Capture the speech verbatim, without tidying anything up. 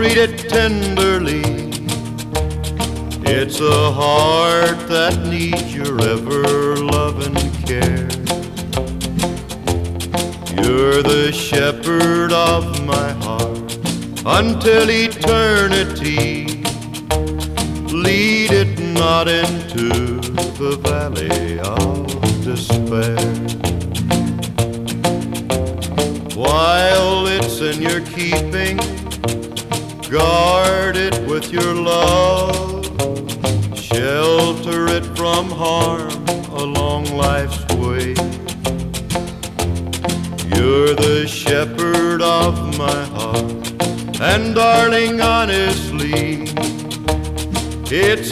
treat it tenderly. It's a heart that needs your ever-loving care. You're the shepherd of my heart until eternity. Lead it not into the valley of despair. While it's in your keeping, guard it with your love.